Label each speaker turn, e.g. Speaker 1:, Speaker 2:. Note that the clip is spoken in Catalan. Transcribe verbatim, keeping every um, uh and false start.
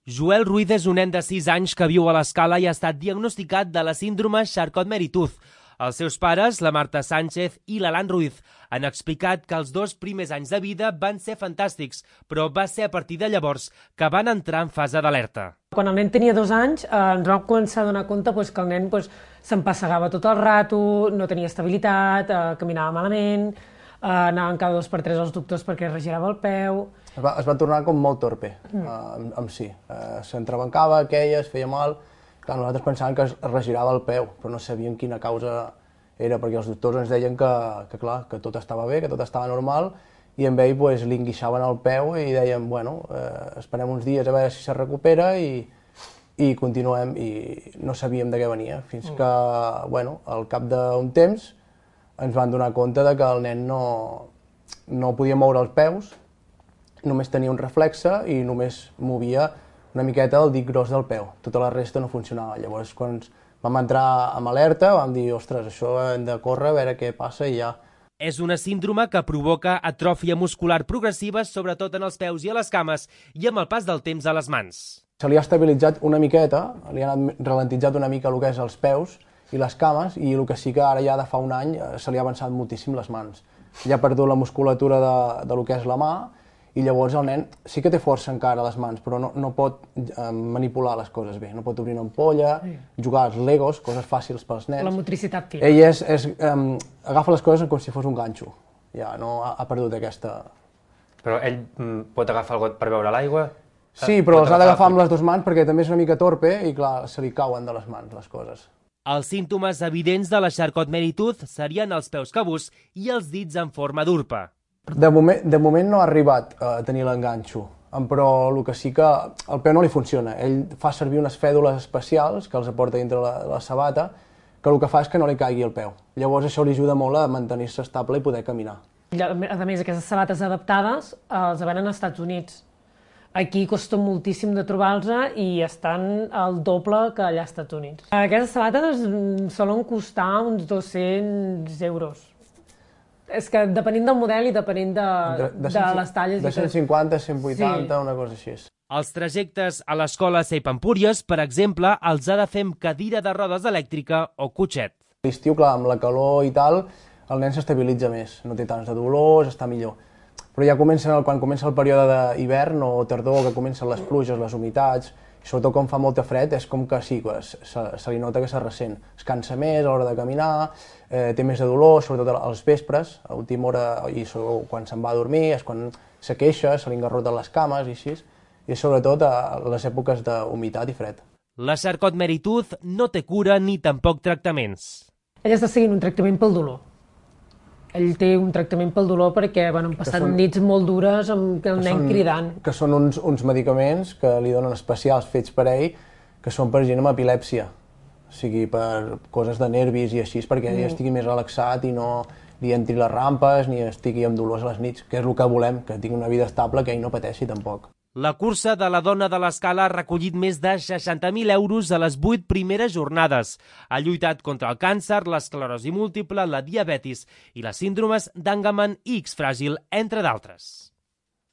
Speaker 1: Joel Ruiz és un nen de sis anys que viu a l'Escala i ha estat diagnosticat de la síndrome Charcot-Marie-Tooth. Els seus pares, la Marta Sánchez i l'Alan Ruiz, han explicat que els dos primers anys de vida van ser fantàstics, però va ser a partir de llavors que van entrar en fase d'alerta.
Speaker 2: Quan el nen tenia dos anys eh, ens vam començar a donar compte pues, que el nen pues, s'empassegava tot el rato, no tenia estabilitat, eh, caminava malament, eh, anaven cada dos per tres als doctors perquè regirava el peu.
Speaker 3: Es va, es va tornar com molt torpe, mm. eh, amb, amb si. Eh, S'entrebancava, queia, es feia mal. Clar, nosaltres pensàvem que es regirava el peu, però no sabíem quina causa era, perquè els doctors ens deien que, que, clar, que tot estava bé, que tot estava normal, i amb ell pues, li enguixaven el peu i dèiem, bueno, eh, esperem uns dies a veure si se recupera i, i continuem, i no sabíem de què venia, fins que, bueno, al cap d'un temps ens van donar compte de que el nen no, no podia moure els peus, només tenia un reflexe i només movia una miqueta el dit gros del peu. Tota la resta no funcionava. Llavors, quan vam entrar amb alerta, vam dir, ostres, això hem de córrer a veure què passa i ja.
Speaker 1: És una síndrome que provoca atròfia muscular progressiva, sobretot en els peus i a les cames, i amb el pas del temps a les mans.
Speaker 3: Se li ha estabilitzat una miqueta, li ha anat ralentitzat una mica el que és els peus i les cames, i el que sí que ara ja de fa un any se li ha avançat moltíssim les mans. Ja ha perdut la musculatura de, de lo que és la mà, i llavors el nen sí que té força encara a les mans, però no, no pot eh, manipular les coses bé. No pot obrir una ampolla, sí. Jugar als legos, coses fàcils pels nens.
Speaker 2: La motricitat fina.
Speaker 3: Ell és, és, um, agafa les coses com si fos un ganxo. Ja no ha, ha perdut aquesta...
Speaker 4: Però ell mm, pot agafar el got per beure l'aigua?
Speaker 3: Sí, però els ha d'agafar amb les dues mans perquè també és una mica torpe i clar, se li cauen de les mans les coses.
Speaker 1: Els símptomes evidents de la Charcot-Marie-Tooth serien els peus cabús i els dits en forma d'urpa.
Speaker 3: De moment, de moment no ha arribat a tenir l'enganxo, però el que sí que el peu no li funciona. Ell fa servir unes fèdules especials que els aporta dintre la, la sabata, que el que fa és que no li caigui el peu. Llavors això li ajuda molt a mantenir-se estable i poder caminar.
Speaker 2: A més, aquestes sabates adaptades els venen als Estats Units. Aquí costa moltíssim de trobar-los i estan al doble que allà als Estats Units. Aquestes sabates solen costar uns dos-cents euros. És que depenent del model i depenent de, de, de, de les talles...
Speaker 3: De cent cinquanta a cent vuitanta, sí. Una cosa així.
Speaker 1: Els trajectes a l'escola Seip Empúries, per exemple, els ha de fer amb cadira de rodes elèctrica o cotxet.
Speaker 3: A l'estiu, clar, amb la calor i tal, el nen s'estabilitza més, no té tants de dolors, està millor. Però ja comencen, quan comença el període d'hivern o tardor, que comencen les pluges, les humitats, i sobretot quan fa molta fred, és com que sí, se, se li nota que se ressent. Es cansa més a l'hora de caminar, eh, té més de dolor, sobretot als vespres, a última hora, i quan se'n va a dormir, és quan se queixa, se li engarroten les cames i així, i sobretot a les èpoques d'humitat i fred.
Speaker 1: La Charcot-Marie-Tooth no té cura ni tampoc tractaments.
Speaker 2: Ell està seguint un tractament pel dolor. Ell té un tractament pel dolor perquè bueno, han passat són, nits molt dures amb el nen són, cridant.
Speaker 3: Que són uns, uns medicaments que li donen especials fets per ell, que són per gent amb epilèpsia, o sigui, per coses de nervis i així, perquè mm. ell estigui més relaxat i no li entri les rampes ni estigui amb dolors a les nits, que és el que volem, que tingui una vida estable, que ell no pateixi tampoc.
Speaker 1: La cursa de la dona de l'Escala ha recollit més de seixanta mil euros a les vuit primeres jornades. Ha lluitat contra el càncer, l'esclerosi múltiple, la diabetis i les síndromes d'Angelman i X-fràgil, entre d'altres.